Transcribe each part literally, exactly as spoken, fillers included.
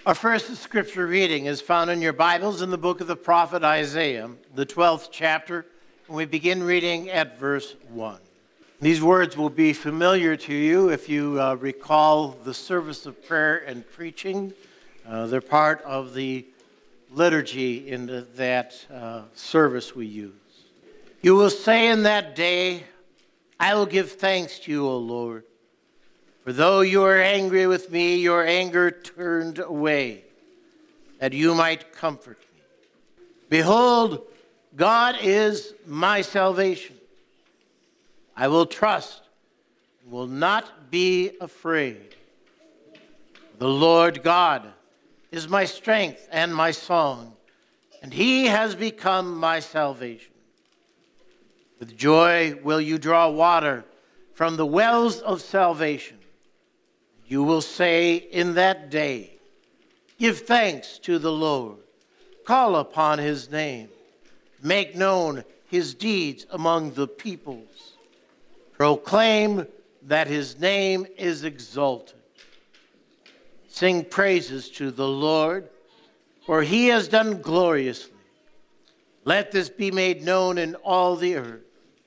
Our first scripture reading is found in your Bibles in the book of the prophet Isaiah, the twelfth chapter, and we begin reading at verse one. These words will be familiar to you if you uh, recall the service of prayer and preaching. Uh, they're part of the liturgy in the, that uh, service we use. You will say in that day, I will give thanks to you, O Lord. For though you are angry with me, your anger turned away, that you might comfort me. Behold, God is my salvation. I will trust and will not be afraid. The Lord God is my strength and my song, and he has become my salvation. With joy will you draw water from the wells of salvation. You will say in that day, give thanks to the Lord, call upon his name, make known his deeds among the peoples, proclaim that his name is exalted. Sing praises to the Lord, for he has done gloriously. Let this be made known in all the earth.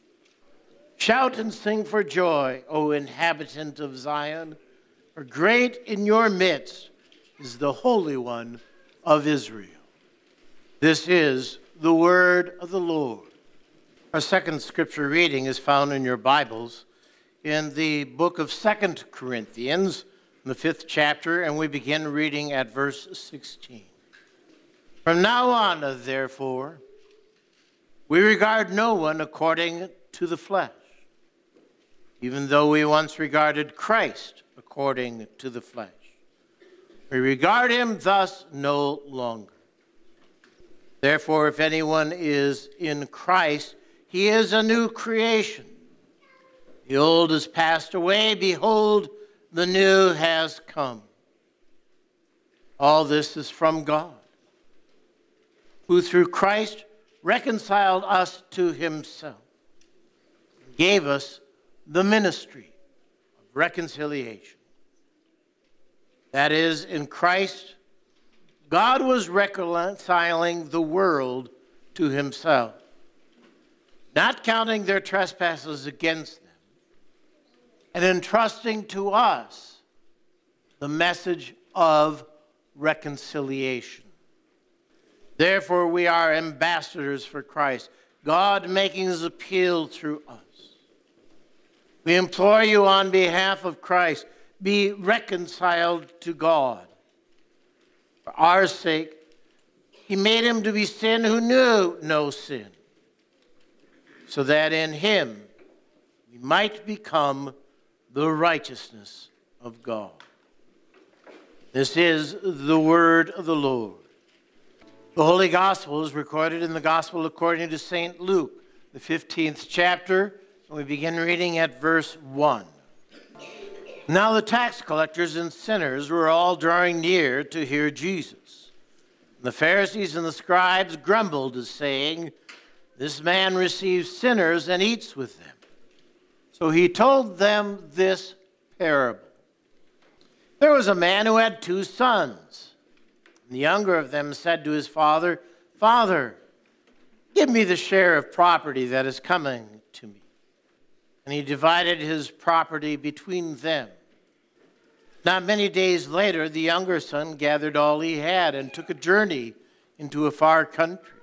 Shout and sing for joy, O inhabitant of Zion. For great in your midst is the Holy One of Israel. This is the word of the Lord. Our second scripture reading is found in your Bibles in the book of Second Corinthians, in the fifth chapter, and we begin reading at verse sixteen. From now on, therefore, we regard no one according to the flesh, even though we once regarded Christ according to the flesh. We regard him thus no longer. Therefore, if anyone is in Christ, he is a new creation. The old has passed away. Behold, the new has come. All this is from God, who through Christ reconciled us to himself and gave us the ministry of reconciliation. That is, in Christ, God was reconciling the world to himself, not counting their trespasses against them, and entrusting to us the message of reconciliation. Therefore, we are ambassadors for Christ, God making his appeal through us. We implore you on behalf of Christ, be reconciled to God. For our sake, he made him to be sin who knew no sin, so that in him we might become the righteousness of God. This is the word of the Lord. The Holy Gospel is recorded in the Gospel according to Saint Luke, the fifteenth chapter, and we begin reading at verse one. Now the tax collectors and sinners were all drawing near to hear Jesus. The Pharisees and the scribes grumbled, saying, this man receives sinners and eats with them. So he told them this parable. There was a man who had two sons. The younger of them said to his father, Father, give me the share of property that is coming to me. And he divided his property between them. Not many days later, the younger son gathered all he had and took a journey into a far country.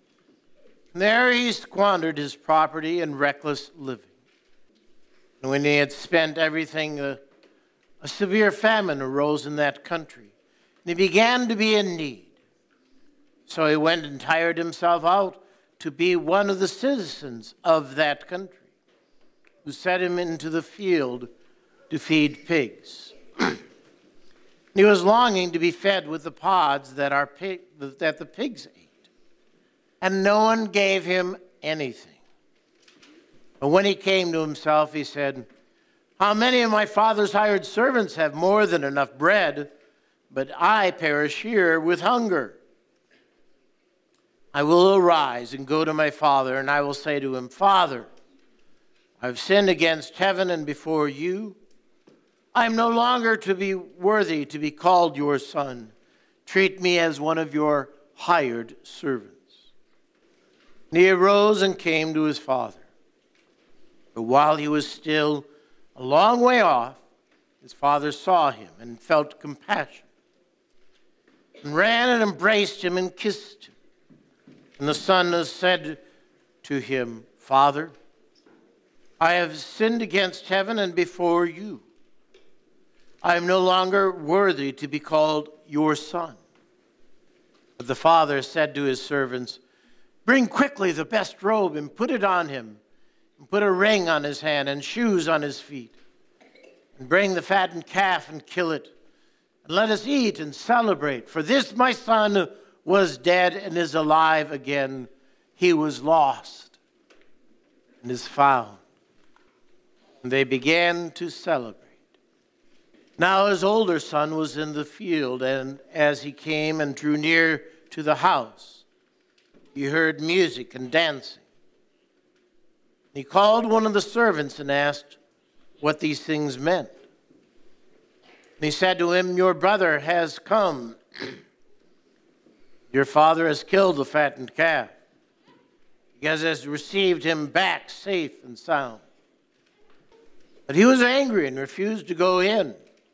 There he squandered his property in reckless living. And when he had spent everything, a, a severe famine arose in that country, and he began to be in need. So he went and hired himself out to be one of the citizens of that country, who set him into the field to feed pigs. He was longing to be fed with the pods that, our pig, that the pigs ate, and no one gave him anything. But when he came to himself, he said, how many of my father's hired servants have more than enough bread, but I perish here with hunger? I will arise and go to my father, and I will say to him, Father, I've sinned against heaven and before you. I am no longer to be worthy to be called your son. Treat me as one of your hired servants." And he arose and came to his father. But while he was still a long way off, his father saw him and felt compassion, and ran and embraced him and kissed him. And the son said to him, "Father, I have sinned against heaven and before you. I am no longer worthy to be called your son." But the father said to his servants, "Bring quickly the best robe and put it on him, and put a ring on his hand and shoes on his feet. And bring the fattened calf and kill it, and let us eat and celebrate. For this my son was dead and is alive again. He was lost and is found." And they began to celebrate. Now his older son was in the field, and as he came and drew near to the house, he heard music and dancing. He called one of the servants and asked what these things meant. And he said to him, "Your brother has come. Your father has killed the fattened calf, because he has received him back safe and sound." But he was angry and refused to go in.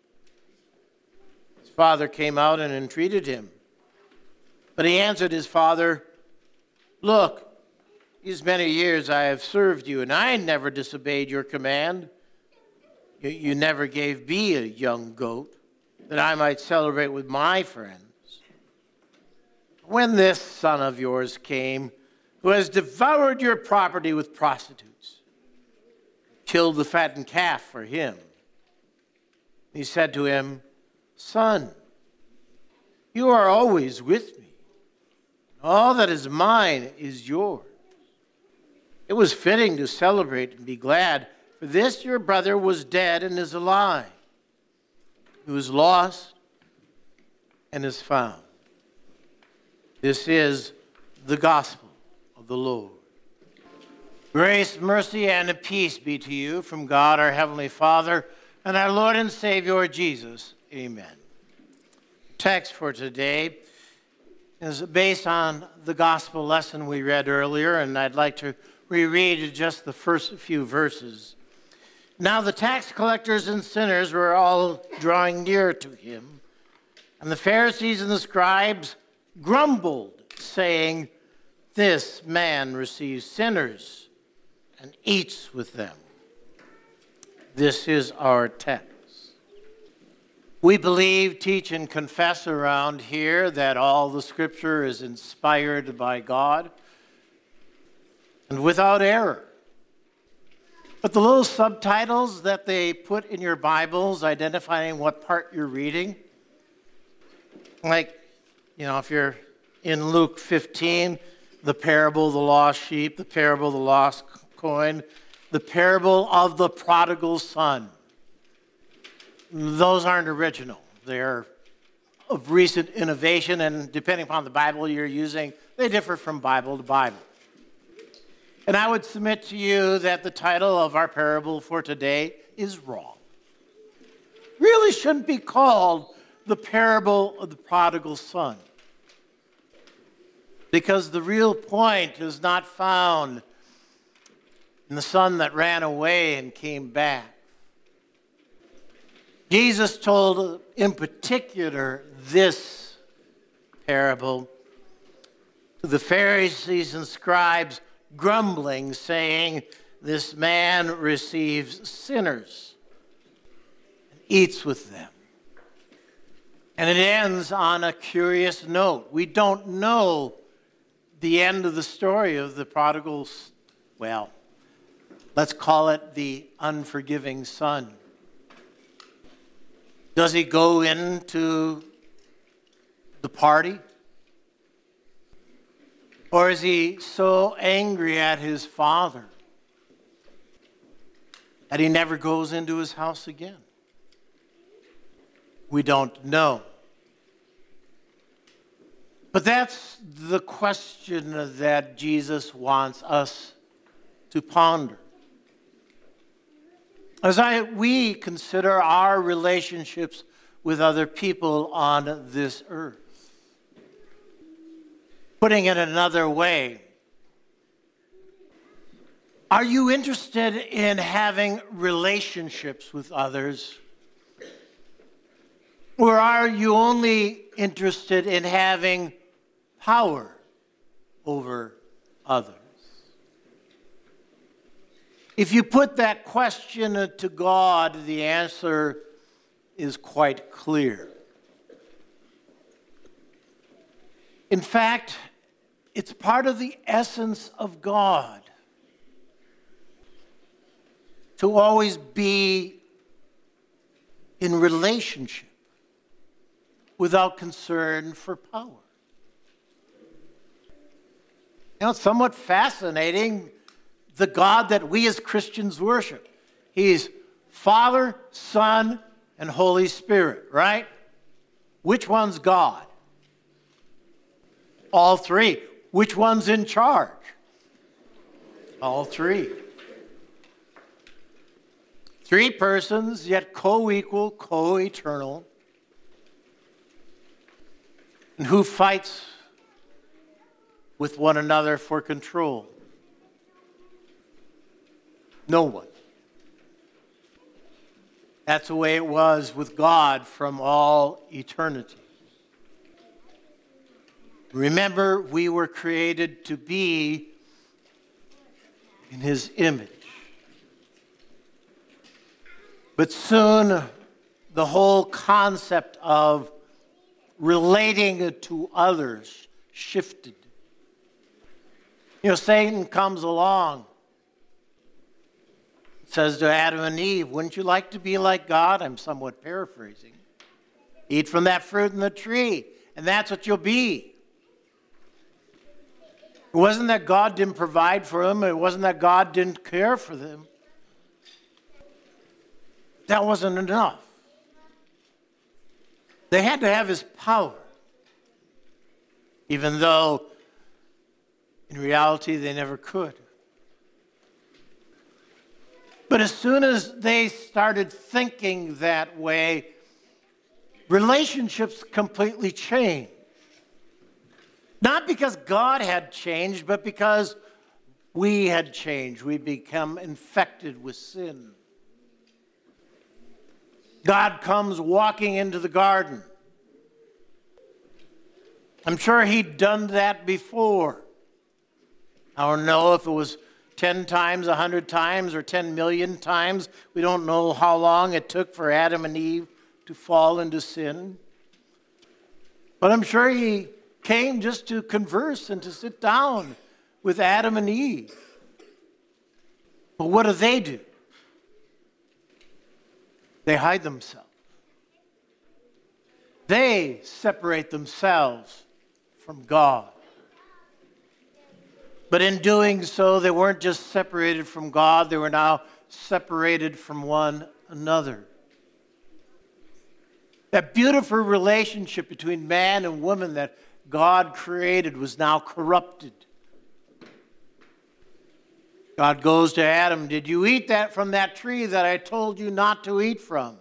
His father came out and entreated him. But he answered his father, "Look, these many years I have served you, and I never disobeyed your command. You, you never gave me a young goat that I might celebrate with my friends. When this son of yours came, who has devoured your property with prostitutes, killed the fattened calf for him." He said to him, "Son, you are always with me. All that is mine is yours. It was fitting to celebrate and be glad, for this your brother was dead and is alive. He was lost and is found." This is the gospel of the Lord. Grace, mercy, and peace be to you from God our Heavenly Father and our Lord and Savior Jesus. Amen. Text for today is based on the gospel lesson we read earlier, and I'd like to reread just the first few verses. "Now the tax collectors and sinners were all drawing near to him, and the Pharisees and the scribes grumbled, saying, 'This man receives sinners and eats with them.'" This is our text. We believe, teach, and confess around here that all the Scripture is inspired by God and without error. But the little subtitles that they put in your Bibles identifying what part you're reading, like, you know, if you're in Luke fifteen, the parable of the lost sheep, the parable of the lost coin, the parable of the prodigal son. Those aren't original. They're of recent innovation, and depending upon the Bible you're using, they differ from Bible to Bible. And I would submit to you that the title of our parable for today is wrong. Really shouldn't be called the parable of the prodigal son, because the real point is not found in the son that ran away and came back. Jesus told in particular this parable to the Pharisees and scribes grumbling, saying, "This man receives sinners and eats with them." And it ends on a curious note. We don't know the end of the story of the prodigal, well, let's call it the unforgiving son. Does he go into the party? Or is he so angry at his father that he never goes into his house again? We don't know. But that's the question that Jesus wants us to ponder. As I, we consider our relationships with other people on this earth. Putting it another way, are you interested in having relationships with others? Or are you only interested in having power over others? If you put that question to God, the answer is quite clear. In fact, it's part of the essence of God to always be in relationship without concern for power. You know, it's somewhat fascinating, the God that we as Christians worship. He's Father, Son, and Holy Spirit, right? Which one's God? All three. Which one's in charge? All three. Three persons, yet co-equal, co-eternal. And who fights with one another for control? No one. That's the way it was with God from all eternity. Remember, we were created to be in His image. But soon, the whole concept of relating to others shifted. You know, Satan comes along, says to Adam and Eve, wouldn't you like to be like God? I'm somewhat paraphrasing. Eat from that fruit in the tree, and that's what you'll be. It wasn't that God didn't provide for them. It wasn't that God didn't care for them. That wasn't enough. They had to have His power, even though in reality they never could. But as soon as they started thinking that way, relationships completely changed. Not because God had changed, but because we had changed. We become infected with sin. God comes walking into the garden. I'm sure He'd done that before. I don't know if it was ten times, a hundred times, or ten million times. We don't know how long it took for Adam and Eve to fall into sin. But I'm sure He came just to converse and to sit down with Adam and Eve. But what do they do? They hide themselves. They separate themselves from God. But in doing so, they weren't just separated from God, they were now separated from one another. That beautiful relationship between man and woman that God created was now corrupted. God goes to Adam, did you eat that from that tree that I told you not to eat from?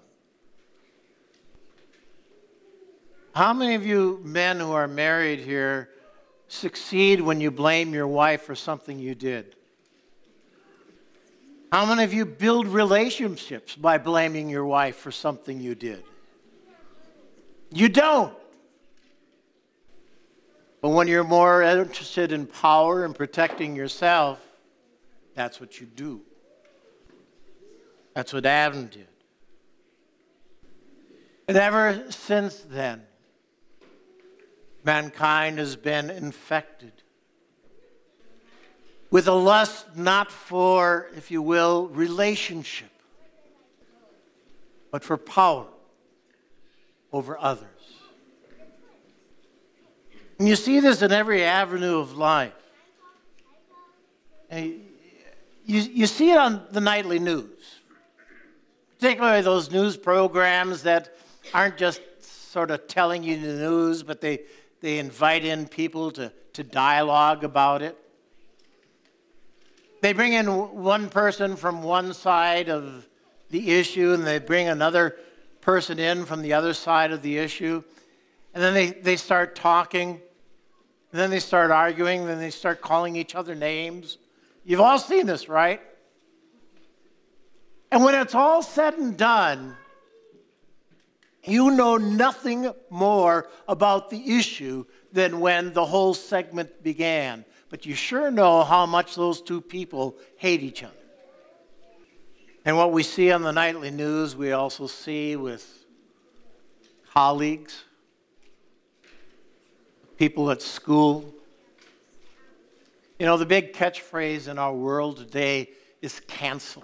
How many of you men who are married here succeed when you blame your wife for something you did? How many of you build relationships by blaming your wife for something you did? You don't. But when you're more interested in power and protecting yourself, that's what you do. That's what Adam did. And ever since then, mankind has been infected with a lust not for, if you will, relationship, but for power over others. And you see this in every avenue of life. And you, you see it on the nightly news, particularly those news programs that aren't just sort of telling you the news, but they, they invite in people to, to dialogue about it. They bring in one person from one side of the issue, and they bring another person in from the other side of the issue. And then they, they start talking. And then they start arguing, then they start calling each other names. You've all seen this, right? And when it's all said and done, you know nothing more about the issue than when the whole segment began. But you sure know how much those two people hate each other. And what we see on the nightly news, we also see with colleagues, people at school. You know, the big catchphrase in our world today is cancel.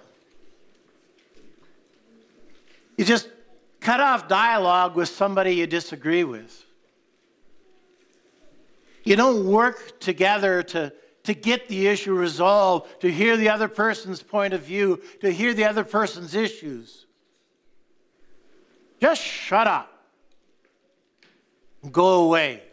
You just cut off dialogue with somebody you disagree with. You don't work together to, to get the issue resolved, to hear the other person's point of view, to hear the other person's issues. Just shut up. Go away.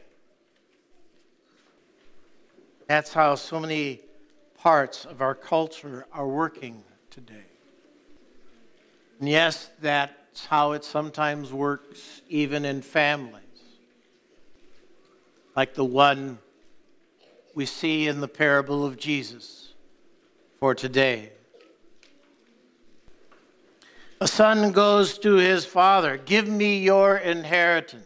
That's how so many parts of our culture are working today. And yes, that's how it sometimes works even in families, like the one we see in the parable of Jesus for today. A son goes to his father, "Give me your inheritance."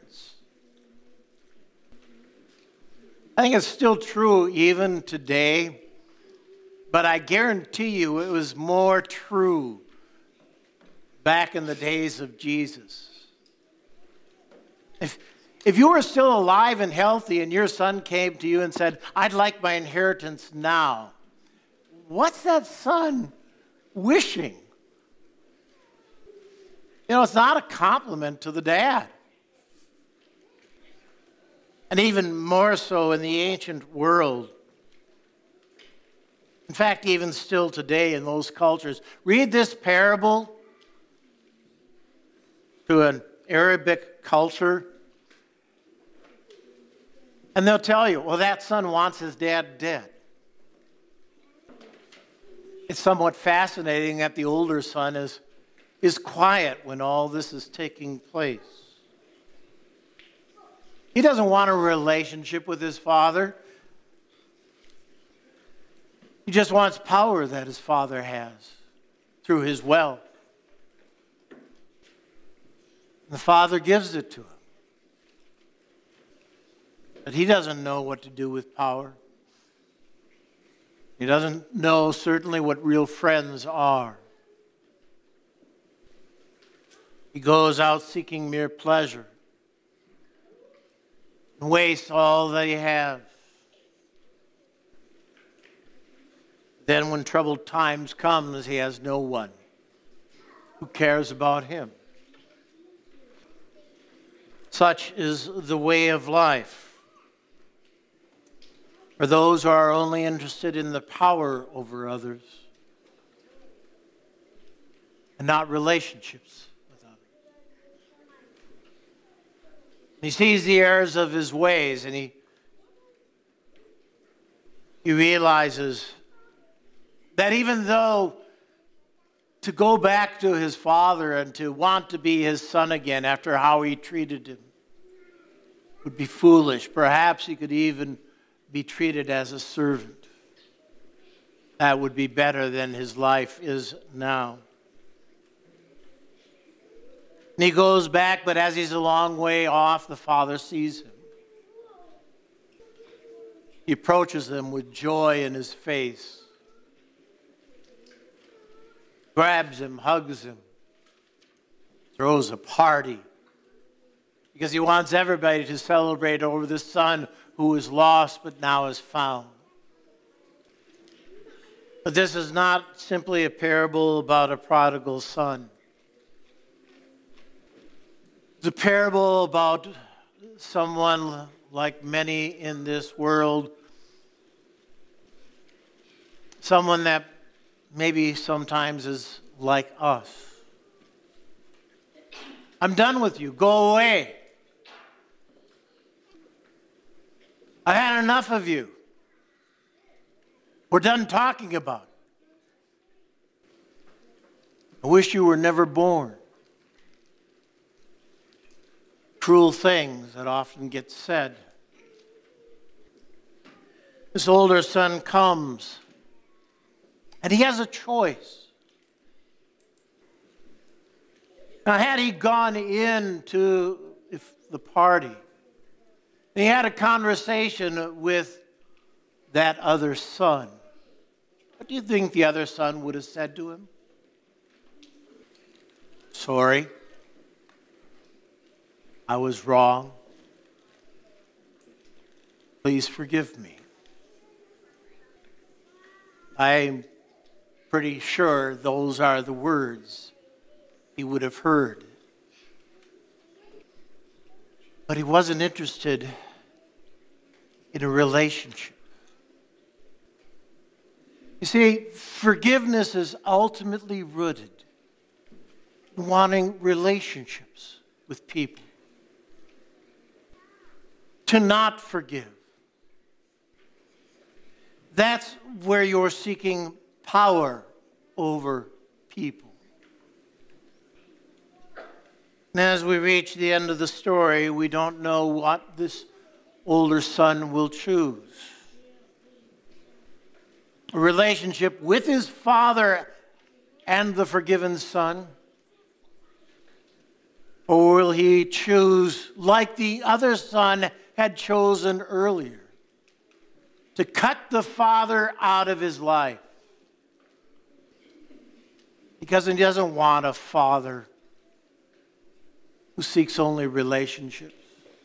I think it's still true even today, but I guarantee you it was more true back in the days of Jesus. If, if you were still alive and healthy and your son came to you and said, "I'd like my inheritance now," what's that son wishing? You know, it's not a compliment to the dad. And even more so in the ancient world. In fact, even still today in those cultures. Read this parable to an Arabic culture, and they'll tell you, well, that son wants his dad dead. It's somewhat fascinating that the older son is, is quiet when all this is taking place. He doesn't want a relationship with his father. He just wants power that his father has through his wealth. The father gives it to him. But he doesn't know what to do with power. He doesn't know certainly what real friends are. He goes out seeking mere pleasure and wastes all that he has. Then when troubled times comes, he has no one who cares about him. Such is the way of life for those who are only interested in the power over others and not relationships with others. He sees the errors of his ways, and he, he realizes that even though to go back to his father and to want to be his son again after how he treated him would be foolish. Perhaps he could even be treated as a servant. That would be better than his life is now. And he goes back, but as he's a long way off, the father sees him. He approaches him with joy in his face. Grabs him, hugs him, throws a party because he wants everybody to celebrate over the son who is lost but now is found. But this is not simply a parable about a prodigal son. It's a parable about someone like many in this world, someone that maybe sometimes is like us. I'm done with you. Go away. I had enough of you. We're done talking about it. I wish you were never born. Cruel things that often get said. This older son comes, and he has a choice. Now, had he gone into if the party, and he had a conversation with that other son, what do you think the other son would have said to him? Sorry, I was wrong. Please forgive me. I'm pretty sure those are the words he would have heard. But he wasn't interested in a relationship. You see, forgiveness is ultimately rooted in wanting relationships with people. To not forgive, that's where you're seeking power over people. And as we reach the end of the story, we don't know what this older son will choose. A relationship with his father and the forgiven son? Or will he choose, like the other son had chosen earlier, to cut the father out of his life? Because he doesn't want a father who seeks only relationships.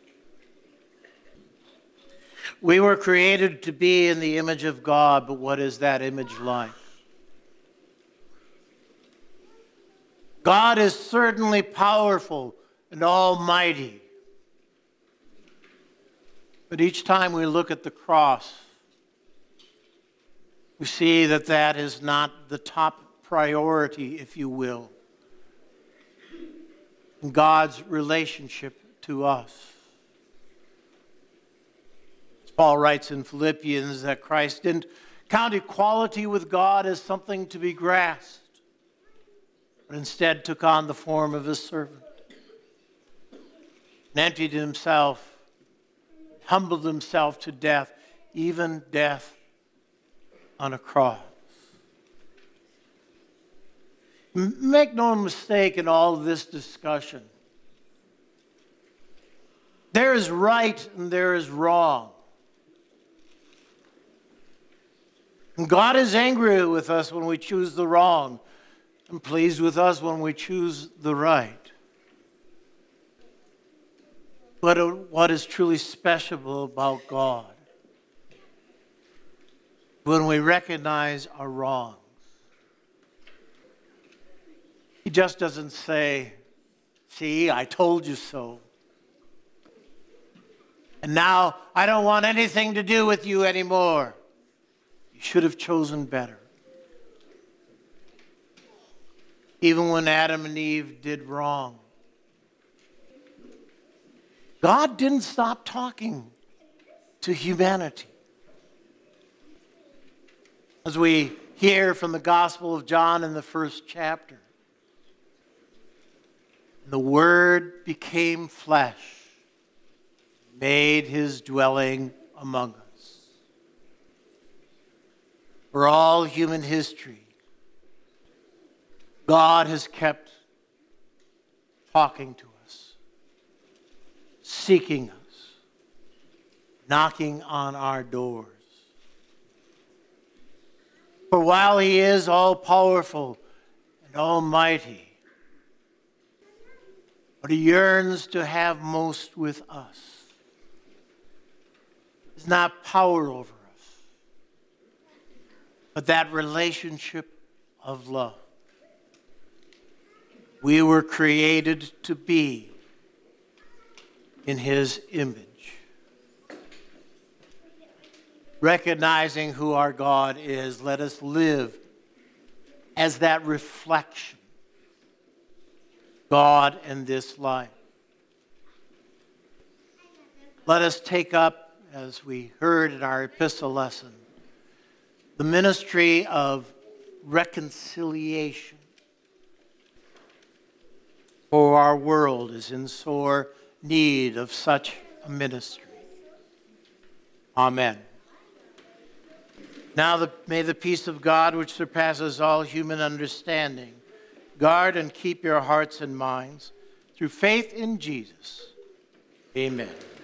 We were created to be in the image of God, but what is that image like? God is certainly powerful and almighty. But each time we look at the cross, we see that that is not the top priority, if you will, in God's relationship to us. As Paul writes in Philippians that Christ didn't count equality with God as something to be grasped, but instead took on the form of a servant and emptied himself, humbled himself to death, even death on a cross. Make no mistake in all of this discussion. There is right and there is wrong. And God is angry with us when we choose the wrong and pleased with us when we choose the right. But what is truly special about God? When we recognize our wrongs. He just doesn't say, see, I told you so. And now I don't want anything to do with you anymore. You should have chosen better. Even when Adam and Eve did wrong, God didn't stop talking to humanity. As we hear from the Gospel of John in the first chapter, the Word became flesh, made his dwelling among us. For all human history, God has kept talking to us, seeking us, knocking on our doors. For while he is all-powerful and almighty, what he yearns to have most with us is not power over us, but that relationship of love. We were created to be in his image. Recognizing who our God is, let us live as that reflection. God in this life. Let us take up, as we heard in our epistle lesson, the ministry of reconciliation. For our world is in sore need of such a ministry. Amen. Now the, may the peace of God, which surpasses all human understanding, guard and keep your hearts and minds through faith in Jesus. Amen.